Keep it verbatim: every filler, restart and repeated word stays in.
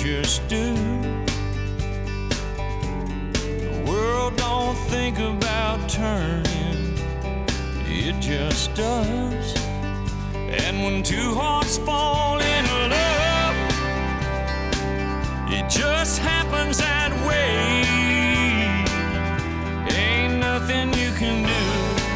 just do. The world don't think about turning, it just does. And when two hearts fall in love, it just happens that way.